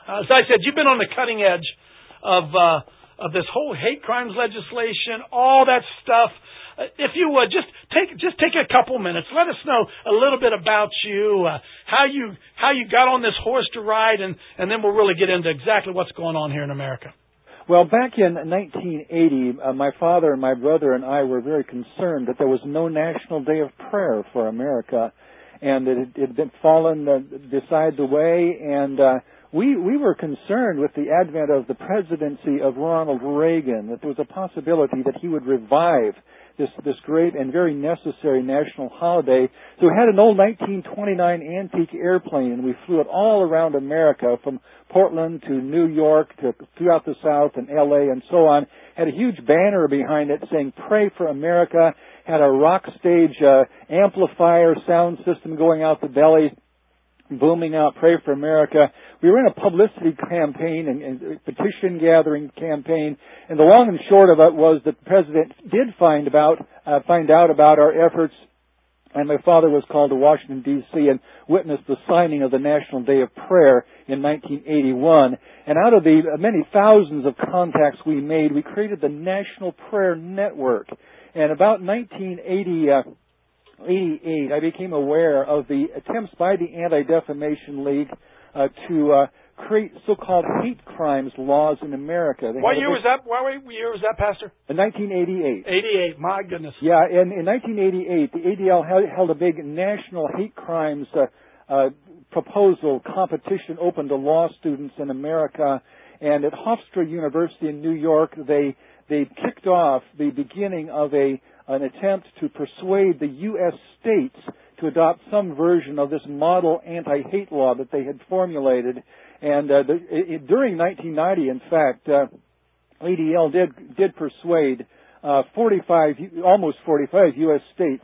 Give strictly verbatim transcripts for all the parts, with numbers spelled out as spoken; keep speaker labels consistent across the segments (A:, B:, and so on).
A: Uh, as I said, you've been on the cutting edge of uh, of this whole hate crimes legislation, all that stuff. Uh, if you would just take just take a couple minutes, let us know a little bit about you, uh, how you how you got on this horse to ride, and and then we'll really get into exactly what's going on here in America.
B: Well, back in nineteen eighty, uh, my father and my brother and I were very concerned that there was no National Day of Prayer for America, and that it had been fallen uh, beside the way, and uh, we we were concerned with the advent of the presidency of Ronald Reagan, that there was a possibility that he would revive this this great and very necessary national holiday. So we had an old nineteen twenty-nine antique airplane, and we flew it all around America, from Portland to New York to throughout the South and L A and so on. Had a huge banner behind it saying "Pray for America." Had a rock stage uh, amplifier sound system going out the belly, booming out "Pray for America." We were in a publicity campaign and, and petition gathering campaign, and the long and short of it was that the president did find about uh, find out about our efforts, and my father was called to Washington D C and witnessed the signing of the National Day of Prayer in nineteen eighty-one. And out of the many thousands of contacts we made, we created the National Prayer Network. And about nineteen eighty-eight, I became aware of the attempts by the Anti-Defamation League uh, to uh, create so-called hate crimes laws in America. They
A: what year was that? What year was that, Pastor?
B: In nineteen eighty-eight.
A: eighty-eight. My goodness.
B: Yeah, and in nineteen eighty-eight, the A D L held a big national hate crimes uh, uh, proposal competition open to law students in America. And at Hofstra University in New York, they they kicked off the beginning of a an attempt to persuade the U S states to adopt some version of this model anti-hate law that they had formulated. And uh, the, it, during nineteen ninety, in fact, uh, A D L did did persuade uh, forty-five, almost forty-five U S states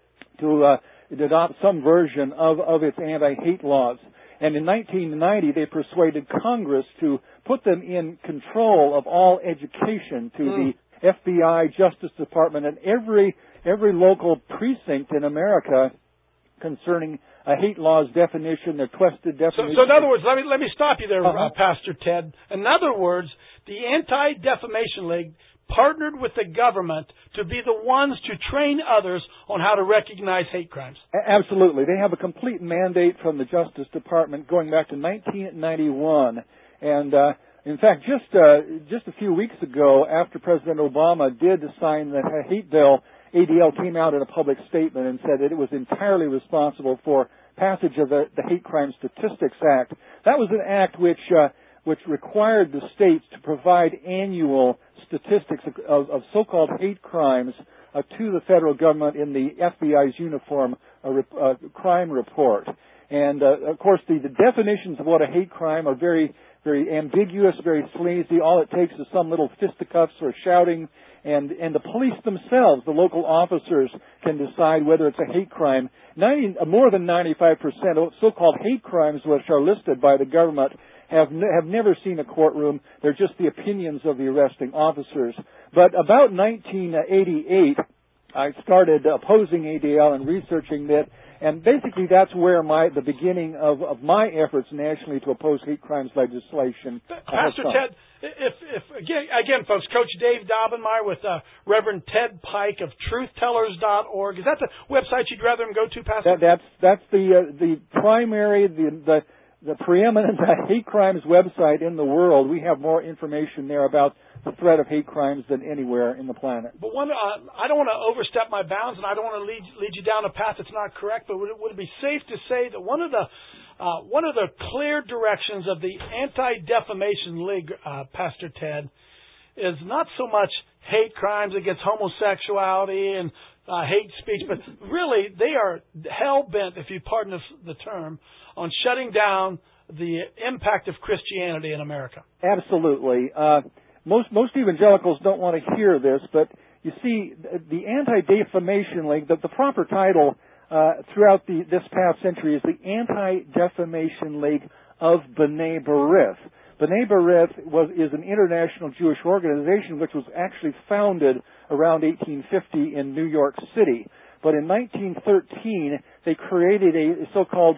B: to uh, adopt some version of, of its anti-hate laws. And in nineteen ninety, they persuaded Congress to put them in control of all education, to mm. the F B I, Justice Department, and every every local precinct in America concerning a hate law's definition, their twisted definition.
A: So, so in other words, let me let me stop you there,
B: uh-huh.
A: uh, Pastor Ted. In other words, the Anti-Defamation League partnered with the government to be the ones to train others on how to recognize hate crimes.
B: Absolutely. They have a complete mandate from the Justice Department going back to nineteen ninety-one. And uh, in fact, just uh, just a few weeks ago, after President Obama did sign the hate bill, A D L came out in a public statement and said that it was entirely responsible for passage of the, the Hate Crime Statistics Act. That was an act which uh, which required the states to provide annual statistics of, of, of so-called hate crimes uh, to the federal government in the F B I's uniform uh, rep, uh, crime report. And uh, of course, the, the definitions of what a hate crime are very, very ambiguous, very sleazy. All it takes is some little fisticuffs or shouting, and and the police themselves, the local officers, can decide whether it's a hate crime. ninety, more than ninety-five percent of so-called hate crimes, which are listed by the government, have ne- have never seen a courtroom. They're just the opinions of the arresting officers. But about nineteen eighty-eight, I started opposing A D L and researching it, and basically that's where my the beginning of, of my efforts nationally to oppose hate crimes legislation.
A: Pastor Ted, if, if again, again, folks, Coach Dave Daubenmire with uh, Reverend Ted Pike of truth tellers dot org. Is that the website you'd rather him go to, Pastor?
B: That, that's that's the uh, the primary the the the preeminent hate crimes website in the world. We have more information there about the threat of hate crimes than anywhere in the planet.
A: But one, uh, I don't want to overstep my bounds, and I don't want to lead, lead you down a path that's not correct. But would it, would it be safe to say that one of the uh, one of the clear directions of the Anti-Defamation League, uh, Pastor Ted, is not so much hate crimes against homosexuality and uh, hate speech, but really they are hell bent, if you pardon the term, on shutting down the impact of Christianity in America.
B: Absolutely. Uh, most most evangelicals don't want to hear this, but you see, the Anti-Defamation League, the, the proper title uh, throughout the, this past century is the Anti-Defamation League of B'nai B'rith. B'nai B'rith was, is an international Jewish organization which was actually founded around eighteen fifty in New York City. But in nineteen thirteen, they created a so-called uh,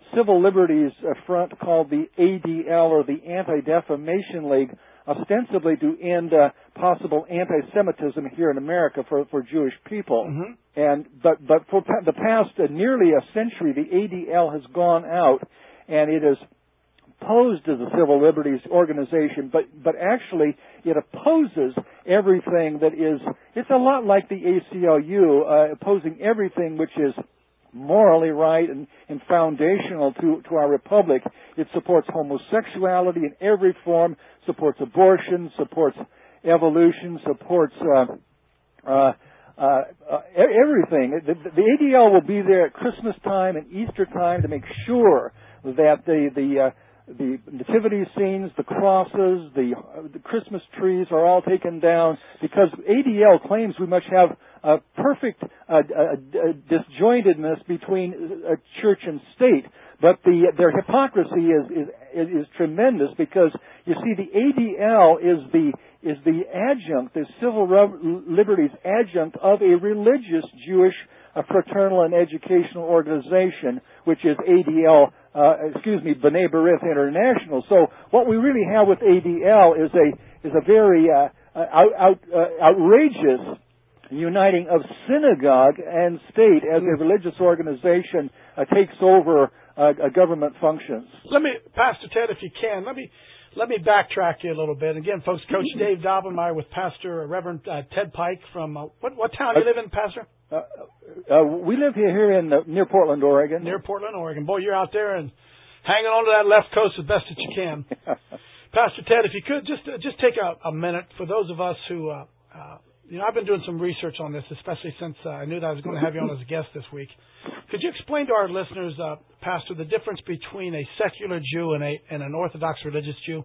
B: civil liberties front called the A D L, or the Anti-Defamation League, ostensibly to end uh, possible anti-Semitism here in America for, for Jewish people.
A: Mm-hmm.
B: And but but for pa- the past uh, nearly a century, the A D L has gone out, and it is posed as a civil liberties organization, but but actually it opposes everything that is. It's a lot like the A C L U, uh, opposing everything which is morally right and, and foundational to, to our republic. It supports homosexuality in every form, supports abortion, supports evolution, supports uh, uh, uh, uh, everything. The, the A D L will be there at Christmas time and Easter time to make sure that the the uh, the nativity scenes, the crosses, the, uh, the Christmas trees are all taken down, because A D L claims we must have a perfect uh, uh, uh, disjointedness between uh, church and state. But the, their hypocrisy is, is, is tremendous, because you see the A D L is the is the adjunct, the civil liberties adjunct of a religious Jewish uh, fraternal and educational organization, which is A D L. Uh, excuse me, B'nai B'rith International. So what we really have with A D L is a is a very uh, out, out, uh, outrageous uniting of synagogue and state as a religious organization uh, takes over uh, government functions.
A: Let me, Pastor Ted, if you can, let me let me backtrack you a little bit. Again, folks, Coach Dave Daubenmire with Pastor Reverend uh, Ted Pike from uh, what what town do you live in, Pastor?
B: Uh, uh, we live here, here in uh, near Portland, Oregon.
A: Near Portland, Oregon. Boy, you're out there and hanging on to that left coast as best that you can. Pastor Ted, if you could just uh, just take a, a minute for those of us who, uh, uh, you know, I've been doing some research on this, especially since uh, I knew that I was going to have you on as a guest this week. Could you explain to our listeners, uh, Pastor, the difference between a secular Jew and a and an Orthodox religious Jew?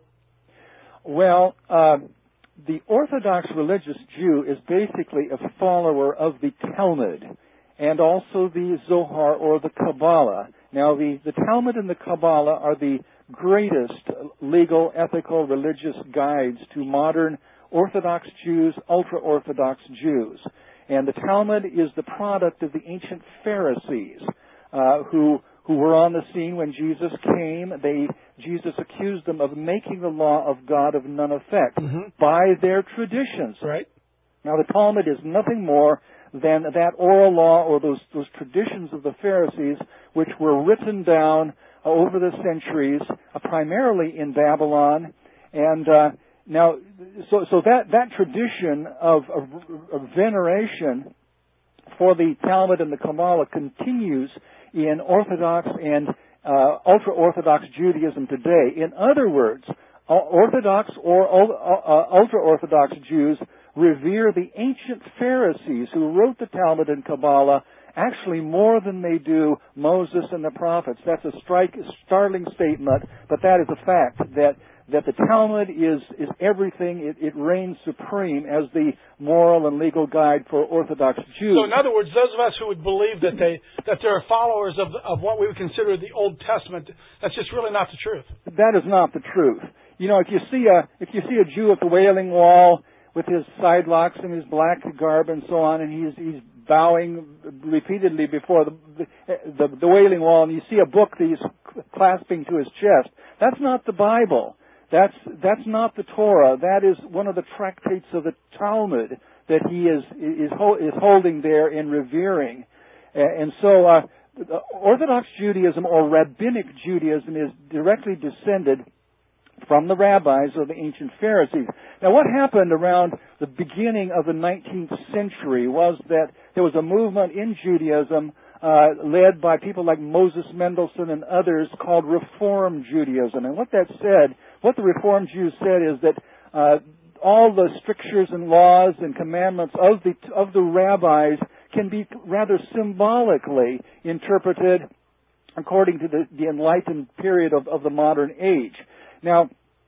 B: Well, uh, the Orthodox religious Jew is basically a follower of the Talmud and also the Zohar or the Kabbalah. Now, the, the Talmud and the Kabbalah are the greatest legal, ethical, religious guides to modern Orthodox Jews, ultra-Orthodox Jews. And the Talmud is the product of the ancient Pharisees uh, who who were on the scene when Jesus came. They Jesus accused them of making the law of God of none effect mm-hmm. by their traditions.
A: Right.
B: Now, the Talmud is nothing more than that oral law or those those traditions of the Pharisees, which were written down uh, over the centuries, uh, primarily in Babylon. And uh, now, so so that that tradition of, of, of veneration for the Talmud and the Kabbalah continues in Orthodox and uh, ultra-Orthodox Judaism today. In other words, Orthodox or uh, ultra-Orthodox Jews revere the ancient Pharisees who wrote the Talmud and Kabbalah actually more than they do Moses and the prophets. That's a strike, startling statement, but that is a fact, that that the Talmud is, is everything. It, it reigns supreme as the moral and legal guide for Orthodox Jews.
A: So in other words, those of us who would believe that they that they're followers of of what we would consider the Old Testament, that's just really not the truth.
B: That is not the truth. You know, if you see a if you see a Jew at the Wailing Wall with his side locks and his black garb and so on, and he's he's bowing repeatedly before the the, the Wailing Wall, and you see a book that he's clasping to his chest, that's not the Bible. That's that's not the Torah. That is one of the tractates of the Talmud that he is is is holding there and revering. And so, uh, Orthodox Judaism or Rabbinic Judaism is directly descended from the rabbis or the ancient Pharisees. Now, what happened around the beginning of the nineteenth century was that there was a movement in Judaism Uh, led by people like Moses Mendelssohn and others called Reform Judaism. And what that said, what the Reform Jews said is that uh, all the strictures and laws and commandments of the of the rabbis can be rather symbolically interpreted according to the, the enlightened period of, of the modern age. Now,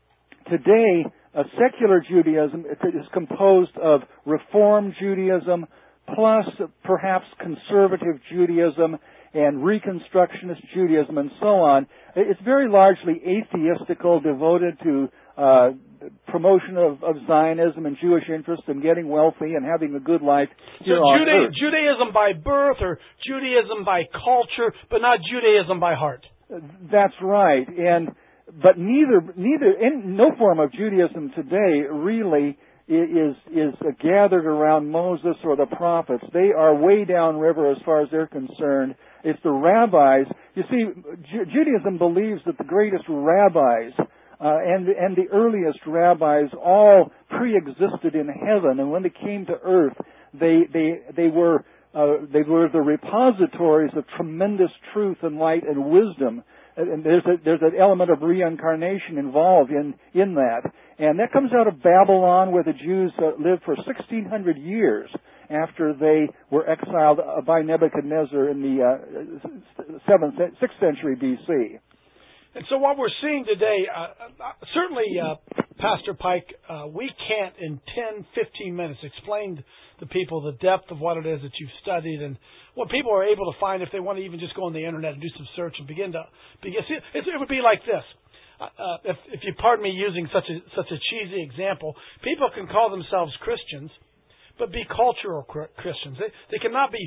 B: today, uh, secular Judaism is composed of Reform Judaism, plus perhaps conservative Judaism and Reconstructionist Judaism and so on. It's very largely atheistical, devoted to uh, promotion of, of Zionism and Jewish interests and getting wealthy and having a good life here
A: so
B: on
A: Juda-
B: earth.
A: Judaism by birth or Judaism by culture, but not Judaism by heart.
B: That's right. And but neither neither in no form of Judaism today really is is gathered around Moses or the prophets. They are way downriver as far as they're concerned. It's the rabbis. You see, Ju- Judaism believes that the greatest rabbis uh, and and the earliest rabbis all pre-existed in heaven, and when they came to earth, they they they were uh, they were the repositories of tremendous truth and light and wisdom. And there's a, there's an element of reincarnation involved in, in that. And that comes out of Babylon, where the Jews uh, lived for sixteen hundred years after they were exiled uh, by Nebuchadnezzar in the uh, seventh, sixth century B C.
A: And so what we're seeing today, uh, certainly, uh, Pastor Pike, uh, we can't in ten, fifteen minutes explain to people the depth of what it is that you've studied and what people are able to find if they want to even just go on the internet and do some search and begin to begin. See, it, it would be like this. Uh, uh, if, if you pardon me using such a such a cheesy example, people can call themselves Christians, but be cultural Christians. They, they cannot be.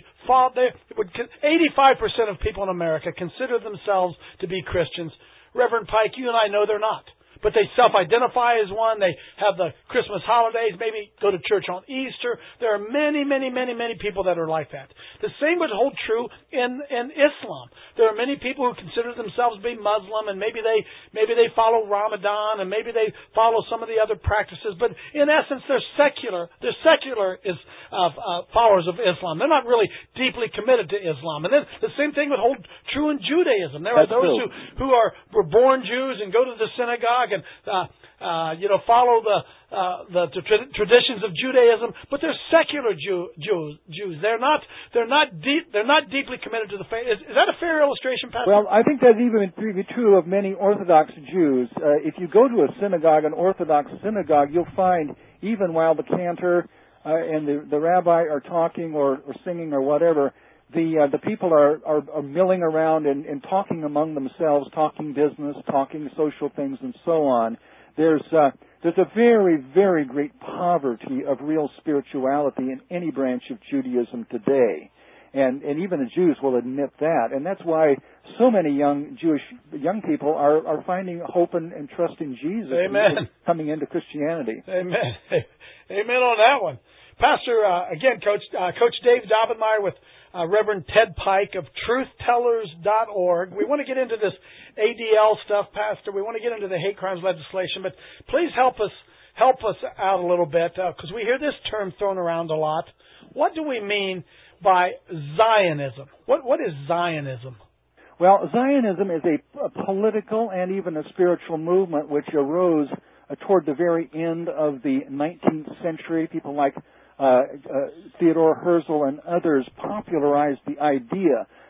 A: eighty-five percent of people in America consider themselves to be Christians. Reverend Pike, you and I know they're not. But they self-identify as one. They have the Christmas holidays, maybe go to church on Easter. There are many, many, many, many people that are like that. The same would hold true in, in Islam. There are many people who consider themselves to be Muslim, and maybe they maybe they follow Ramadan, and maybe they follow some of the other practices. But in essence, they're secular. They're secular is uh, uh, followers of Islam. They're not really deeply committed to Islam. And then the same thing would hold true in Judaism. There are
B: That's
A: those
B: true.
A: who who are were born Jews and go to the synagogue and uh, uh, you know follow the uh, the, the tra- traditions of Judaism, but they're secular Jew, Jews. Jews. They're not they're not deep they're not deeply committed to the faith. Is, is that a fair illustration, Pastor?
B: Well, I think that's even true of many Orthodox Jews. Uh, if you go to a synagogue, an Orthodox synagogue, you'll find even while the cantor uh, and the, the rabbi are talking or, or singing or whatever, the uh, the people are, are, are milling around and, and talking among themselves, talking business, talking social things, and so on. There's uh, there's a very, very great poverty of real spirituality in any branch of Judaism today. And, and even the Jews will admit that. And that's why so many young Jewish young people are, are finding hope and, and trust in Jesus.
A: Amen.
B: And coming into Christianity.
A: Amen. Amen on that one. Pastor, uh, again, Coach uh, Coach Dave Daubenmire with uh, Reverend Ted Pike of truth tellers dot org. We want to get into this A D L stuff, Pastor. We want to get into the hate crimes legislation, but please help us help us out a little bit because uh, we hear this term thrown around a lot. What do we mean by Zionism? What what is Zionism?
B: Well, Zionism is a, a political and even a spiritual movement which arose uh, toward the very end of the nineteenth century. People like uh, uh, Theodore Herzl and others popularized the idea